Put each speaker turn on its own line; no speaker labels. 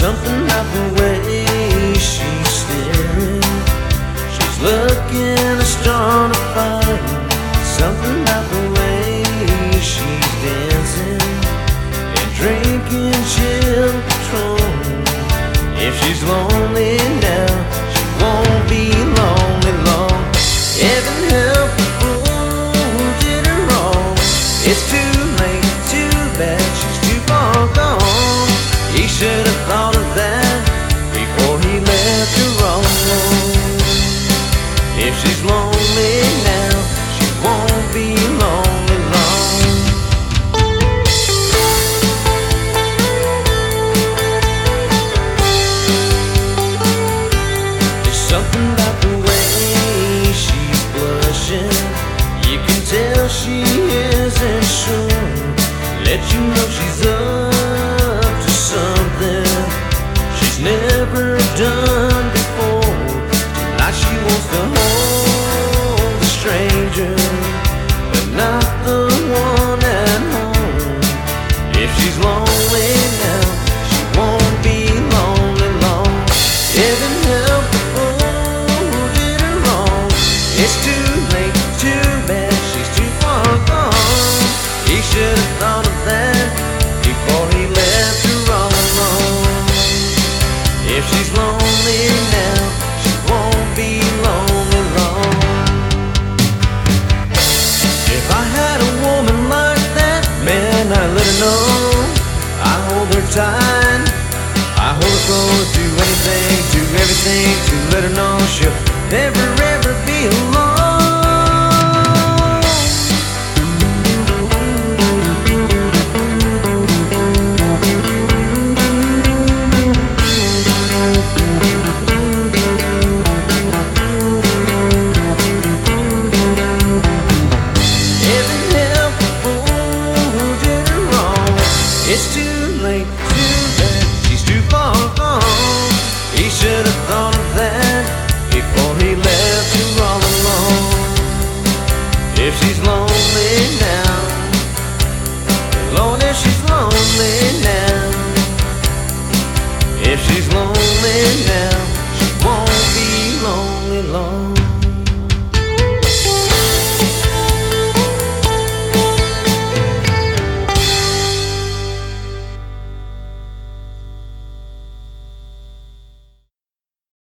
something about the way she's staring. She's looking to start a fire. Something about the way she's dancing and drinking chill Patron. If she's lonely now, she won't be lonely long. Heaven help the fool who did her wrong. It's too late, too bad, she's too far gone. He should have thought of that before he left her alone. If she's lonely now, she won't be lonely long. There's something about the way she's blushing. You can tell she isn't sure. Let you know she's up to something she's never done before. Like she wants to hold a stranger, but not the one at home. If she's lonely now, she won't be lonely long. Heaven help the fool who did her wrong. It's too late, too bad, she's too far gone. He should have thought of that before he left her all alone. If she's lonely now, she won't be lonely long. If I had a woman like that, man, I'd let her know. I hold her tight, I hold her close, do anything, do everything to let her know she'll never ever be alone. It's too late.